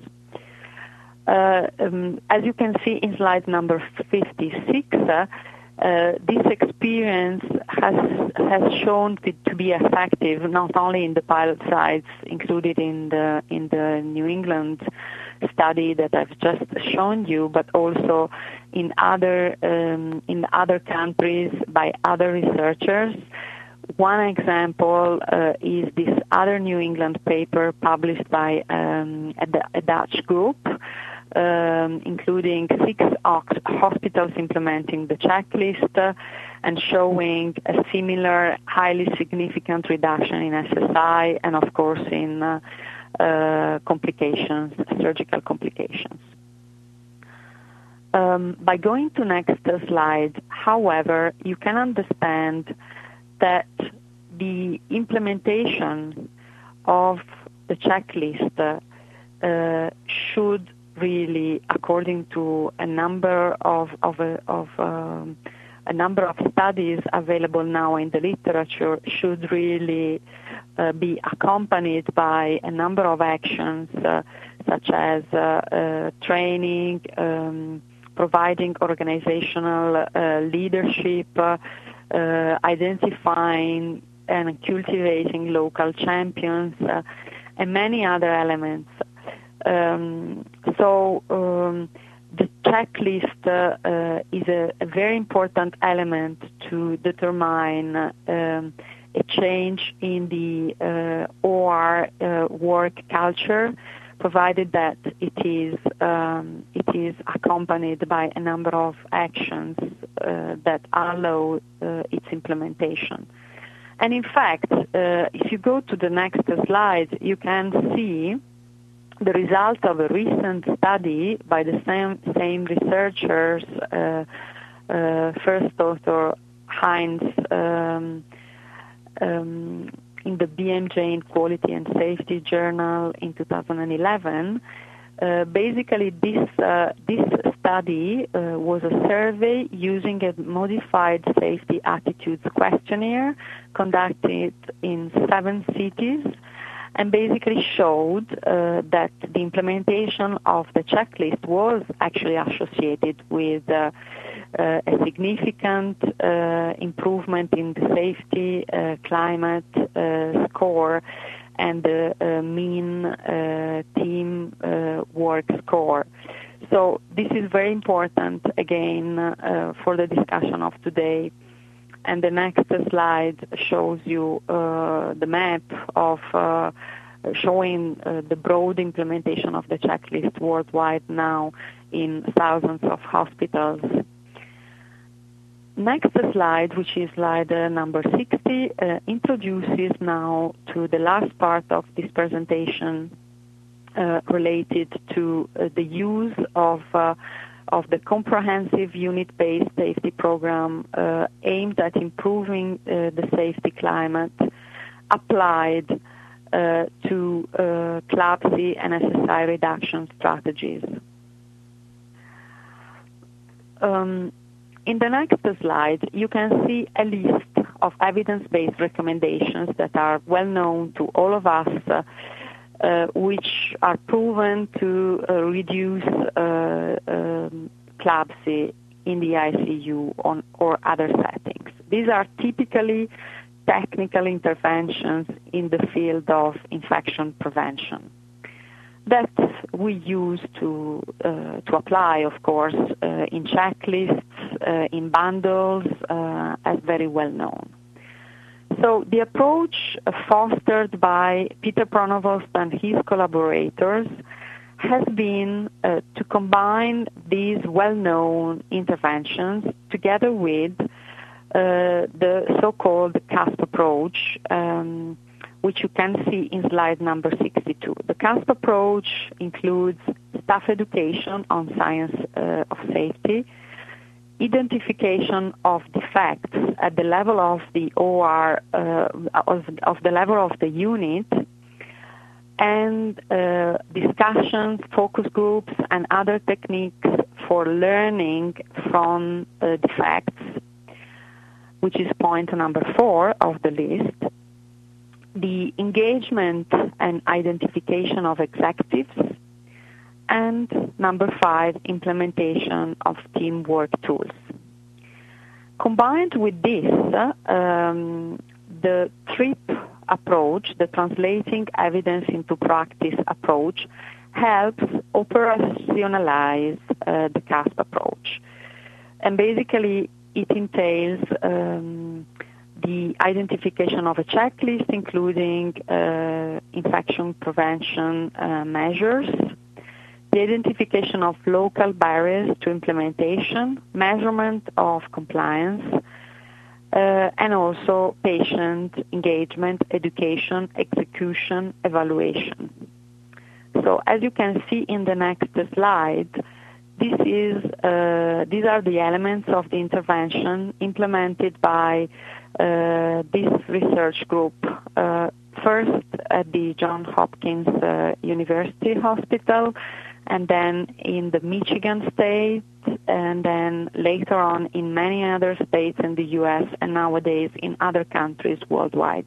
B: Uh, um, as you can see in slide number fifty-six, uh, Uh, this experience has has shown to be effective not only in the pilot sites included in the in the New England study that I've just shown you, but also in other um, in other countries by other researchers. One example uh, is this other New England paper published by um, a, a Dutch group, Um, including six hospitals implementing the checklist uh, and showing a similar highly significant reduction in S S I and, of course, in uh, uh, complications, surgical complications. Um, by going to next slide, however, you can understand that the implementation of the checklist uh, uh, should really, according to a number of of, a, of um, a number of studies available now in the literature, should really uh, be accompanied by a number of actions uh, such as uh, uh, training, um, providing organizational uh, leadership, uh, uh, identifying and cultivating local champions, uh, and many other elements. Um, so um, the checklist uh, uh, is a, a very important element to determine um, a change in the uh, O R uh, work culture, provided that it is um, it is accompanied by a number of actions uh, that allow uh, its implementation. And in fact, uh, if you go to the next slide, you can see the result of a recent study by the same, same researchers, uh, uh, first author Heinz um, um, in the B M J in Quality and Safety Journal in two thousand eleven. Uh, basically, this uh, this study uh, was a survey using a modified safety attitudes questionnaire conducted in seven cities, and basically showed uh, that the implementation of the checklist was actually associated with uh, uh, a significant uh, improvement in the safety uh, climate uh, score and the uh, mean uh, team uh, work score. So this is very important, again, uh, for the discussion of today. And the next slide shows you uh, the map of uh, showing uh, the broad implementation of the checklist worldwide now in thousands of hospitals. Next slide, which is slide uh, number sixty, uh, introduces now to the last part of this presentation uh, related to uh, the use of uh, of the comprehensive unit-based safety program uh, aimed at improving uh, the safety climate, applied uh, to uh, CLABSI and S S I reduction strategies. Um, in the next slide, you can see a list of evidence-based recommendations that are well known to all of us, uh, uh, which are proven to uh, reduce uh, um, CLABSI in the I C U on, or other settings. These are typically technical interventions in the field of infection prevention that we use to uh, to apply, of course, uh, in checklists, uh, in bundles, uh, as very well known. So the approach uh, fostered by Peter Pronovost and his collaborators has been uh, to combine these well-known interventions together with uh, the so-called CASP approach, um, which you can see in slide number sixty-two. The CASP approach includes staff education on science uh, of safety, identification of defects at the level of the O R, uh, of, of the level of the unit, and uh, discussions, focus groups, and other techniques for learning from uh, defects, which is point number four of the list. The engagement and identification of executives, and number five, implementation of teamwork tools. Combined with this, um, the TRIP approach, the translating evidence into practice approach, helps operationalize uh, the CASP approach. And basically, it entails um, the identification of a checklist, including uh, infection prevention uh, measures, the identification of local barriers to implementation, measurement of compliance, uh, and also patient engagement, education, execution, evaluation. So as you can see in the next slide, this is, uh, these are the elements of the intervention implemented by uh, this research group, uh, first at the Johns Hopkins uh, University Hospital, and then in the Michigan state, and then later on in many other states in the U S, and nowadays in other countries worldwide.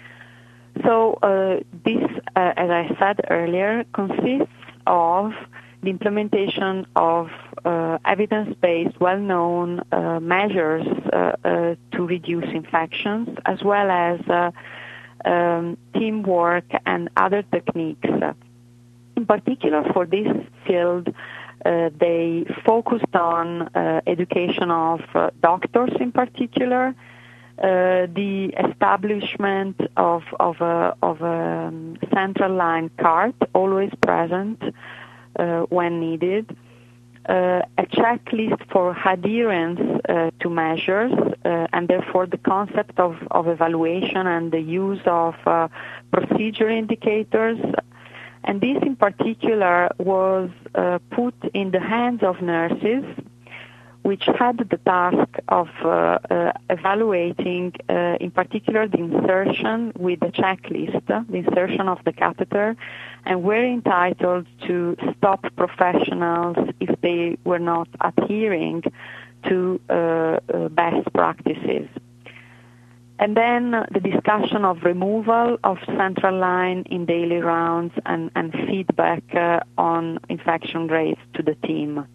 B: So uh, this, uh, as I said earlier, consists of the implementation of uh, evidence-based, well-known uh, measures uh, uh, to reduce infections, as well as uh, um, teamwork and other techniques. In particular, for this field, uh, they focused on uh, education of uh, doctors in particular, uh, the establishment of, of a, of a central line cart, always present uh, when needed, uh, a checklist for adherence uh, to measures, uh, and therefore the concept of, of evaluation and the use of uh, procedure indicators. And this in particular was uh, put in the hands of nurses, which had the task of uh, uh, evaluating, uh, in particular, the insertion with the checklist, the insertion of the catheter, and were entitled to stop professionals if they were not adhering to uh, uh, best practices. And then the discussion of removal of central line in daily rounds and, and feedback uh, on infection rates to the team.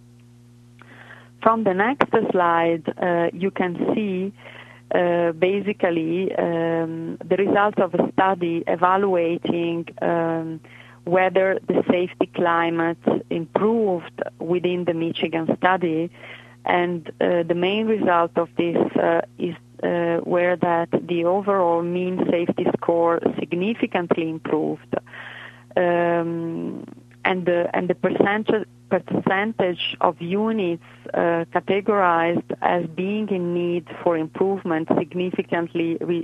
B: From the next slide, uh, you can see uh, basically um, the result of a study evaluating um, whether the safety climate improved within the Michigan study. And uh, the main result of this uh, is uh, where that the overall mean safety score significantly improved, um, and the and the percentage percentage of units uh, categorized as being in need for improvement significantly re-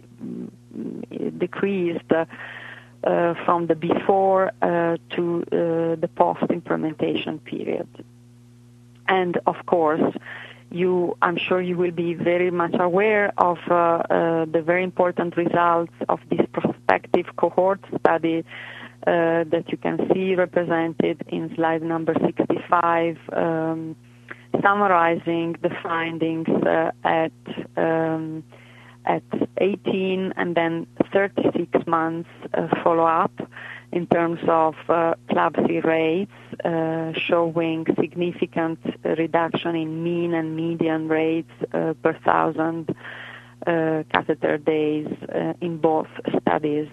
B: decreased uh, uh, from the before uh, to uh, the post-implementation period. And of course, you, I'm sure you will be very much aware of uh, uh, the very important results of this prospective cohort study uh, that you can see represented in slide number sixty-five, um, summarizing the findings uh, at um, at eighteen and then thirty-six months uh, follow-up in terms of uh, CLABSI rates, uh, showing significant reduction in mean and median rates uh, per thousand uh, catheter days uh, in both studies.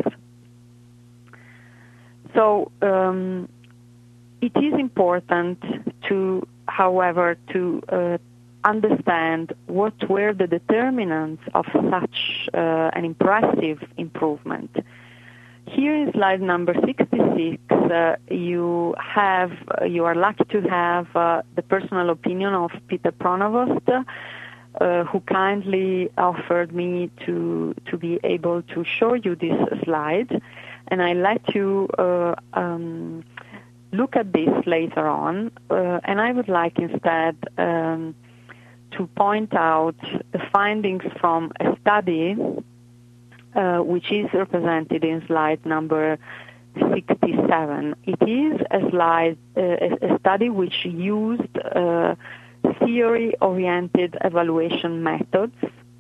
B: So um, it is important to, however, to uh, understand what were the determinants of such uh, an impressive improvement. Here in slide number sixty-six, uh, you have, uh, you are lucky to have uh, the personal opinion of Peter Pronovost, uh, who kindly offered me to to be able to show you this slide, and I let you uh, um, look at this later on. Uh, and I would like instead um, to point out the findings from a study uh, which is represented in slide number sixty-seven. It is a slide, uh, a study which used uh, theory-oriented evaluation methods,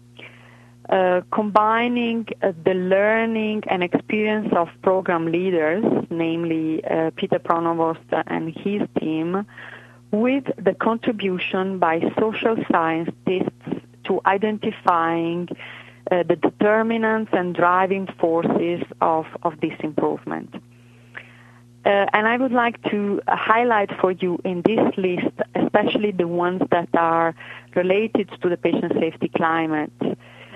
B: uh, combining uh, the learning and experience of program leaders, namely uh, Peter Pronovost and his team, with the contribution by social scientists to identifying uh, the determinants and driving forces of, of this improvement. Uh, and I would like to highlight for you in this list, especially the ones that are related to the patient safety climate, uh,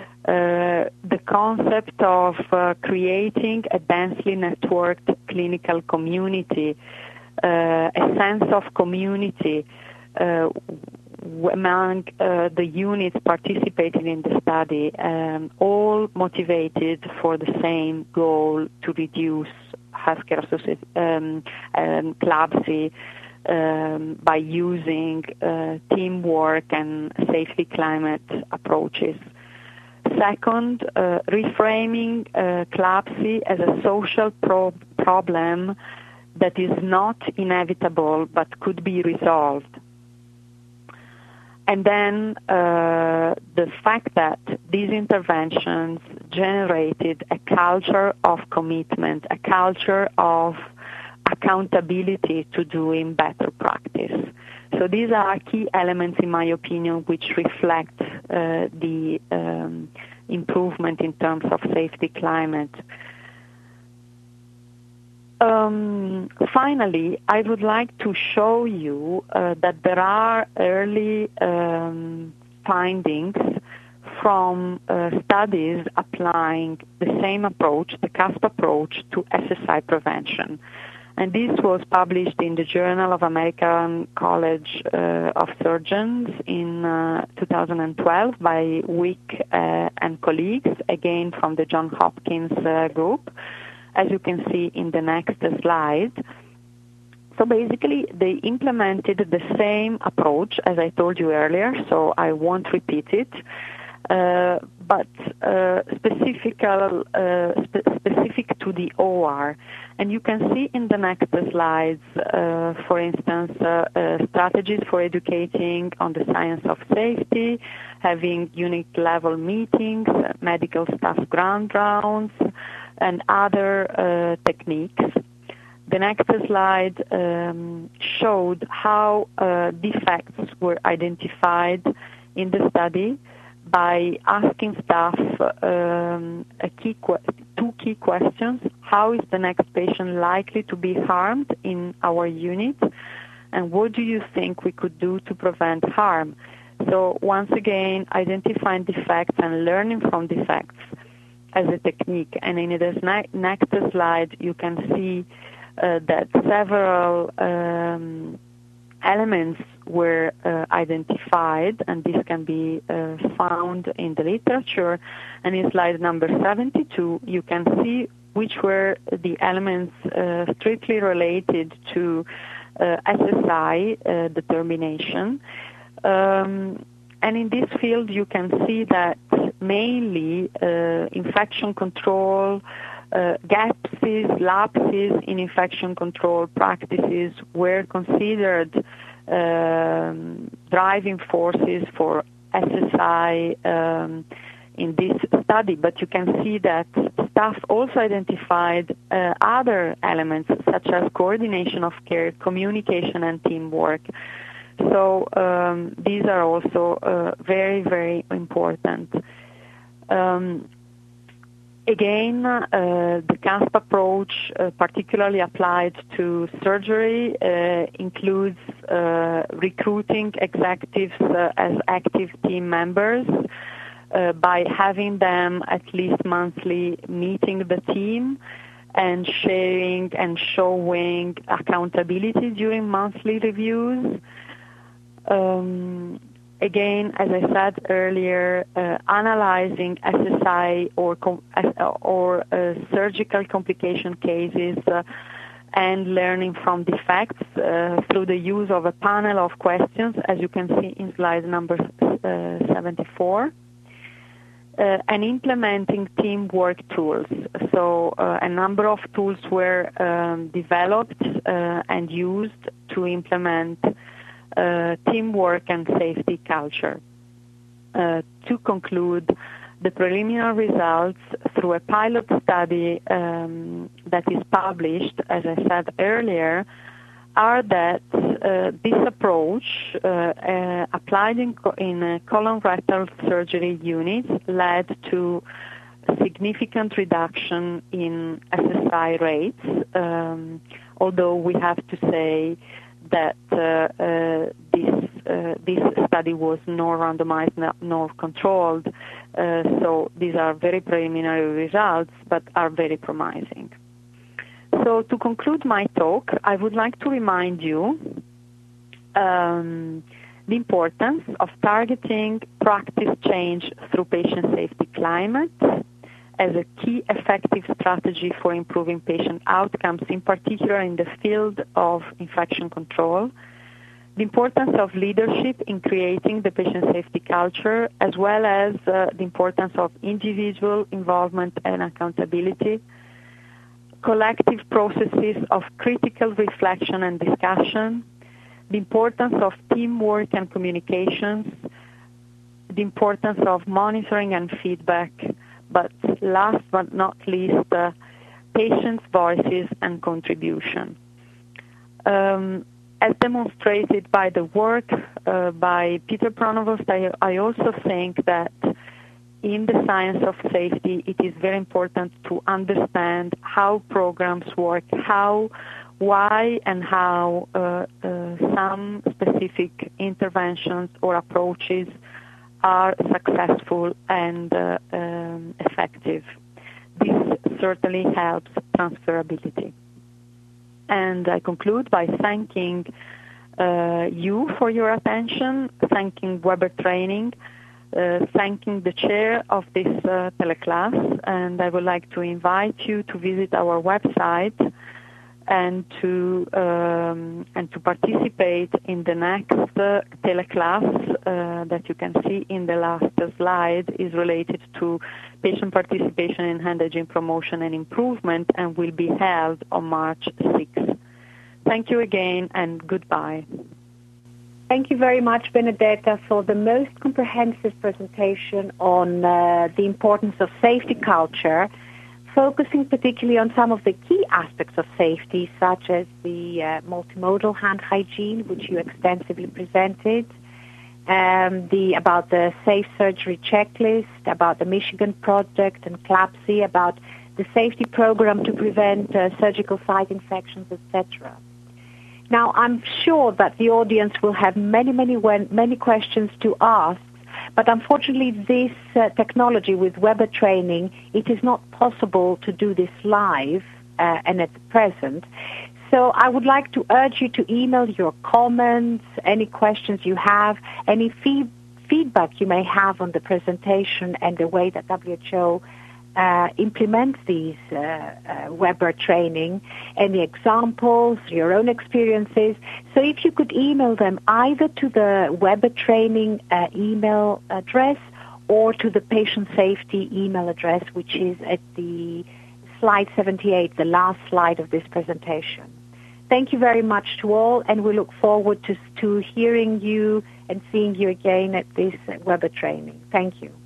B: the concept of uh, creating a densely networked clinical community, Uh, a sense of community uh, among uh, the units participating in the study, um, all motivated for the same goal to reduce healthcare associated um, um, CLABSI um, by using uh, teamwork and safety climate approaches. Second, uh, reframing uh, CLABSI as a social pro- problem that is not inevitable but could be resolved. And then uh, the fact that these interventions generated a culture of commitment, a culture of accountability to doing better practice. So these are key elements, in my opinion, which reflect uh, the um, improvement in terms of safety climate. Um, finally, I would like to show you uh, that there are early um, findings from uh, studies applying the same approach, the CASP approach, to S S I prevention. And this was published in the Journal of American College uh, of Surgeons in uh, two thousand twelve by Wick uh, and colleagues, again from the Johns Hopkins uh, group, as you can see in the next slide. So basically, they implemented the same approach as I told you earlier, so I won't repeat it, uh, but uh, specific, uh, spe- specific to the O R. And you can see in the next slides, uh, for instance, uh, uh, strategies for educating on the science of safety, having unit-level meetings, medical staff ground rounds, and other uh, techniques. The next slide um, showed how uh, defects were identified in the study by asking staff um, a key que- two key questions. How is the next patient likely to be harmed in our unit? And what do you think we could do to prevent harm? So once again, identifying defects and learning from defects as a technique. And in this ne- next slide, you can see uh, that several um, elements were uh, identified, and this can be uh, found in the literature. And in slide number seventy-two, you can see which were the elements uh, strictly related to uh, S S I uh, determination. Um, and in this field, you can see that mainly uh, infection control, uh, gaps, lapses in infection control practices were considered um, driving forces for S S I um, in this study, but you can see that staff also identified uh, other elements such as coordination of care, communication, and teamwork. So um, these are also uh, very, very important. Um, again, uh, the CASP approach, uh, particularly applied to surgery, uh, includes uh, recruiting executives uh, as active team members, Uh, by having them at least monthly meeting the team and sharing and showing accountability during monthly reviews. Um, again, as I said earlier, uh, analyzing S S I or com- or uh, surgical complication cases uh, and learning from defects uh, through the use of a panel of questions, as you can see in slide number uh, seventy-four. Uh, and implementing teamwork tools. So uh, a number of tools were um, developed uh, and used to implement uh, teamwork and safety culture. Uh, to conclude, the preliminary results through a pilot study um, that is published, as I said earlier, are that uh, this approach uh, uh, applied in, co- in uh, colorectal surgery units led to a significant reduction in S S I rates, um, although we have to say that uh, uh, this, uh, this study was nor randomized nor controlled, uh, so these are very preliminary results, but are very promising. So to conclude my talk, I would like to remind you um, the importance of targeting practice change through patient safety climate as a key effective strategy for improving patient outcomes, in particular in the field of infection control, the importance of leadership in creating the patient safety culture, as well as uh, the importance of individual involvement and accountability, collective processes of critical reflection and discussion, the importance of teamwork and communications, the importance of monitoring and feedback, but last but not least, uh, patients' voices and contribution. Um, as demonstrated by the work uh, by Peter Pronovost, I, I also think that in the science of safety, it is very important to understand how programs work, how, why, and how uh, uh, some specific interventions or approaches are successful and uh, um, effective. This certainly helps transferability. And I conclude by thanking uh, you for your attention, thanking Weber Training, Uh, thanking the chair of this uh, teleclass, and I would like to invite you to visit our website and to um, and to participate in the next uh, teleclass uh, that you can see in the last slide is related to patient participation in hand hygiene promotion and improvement and will be held on March sixth. Thank you again and goodbye.
A: Thank you very much, Benedetta, for the most comprehensive presentation on uh, the importance of safety culture, focusing particularly on some of the key aspects of safety, such as the uh, multimodal hand hygiene, which you extensively presented, um, the about the safe surgery checklist, about the Michigan Project and CLAPSI, about the safety program to prevent uh, surgical site infections, et cetera. Now, I'm sure that the audience will have many, many, many questions to ask, but unfortunately this uh, technology with Weber Training, it is not possible to do this live uh, and at the present. So I would like to urge you to email your comments, any questions you have, any fee- feedback you may have on the presentation and the way that W H O uh, implement these uh, uh, Weber training, any examples, your own experiences. So if you could email them either to the Weber training uh, email address or to the patient safety email address, which is at the slide seventy-eight, the last slide of this presentation. Thank you very much to all, and we look forward to, to hearing you and seeing you again at this Weber training. Thank you.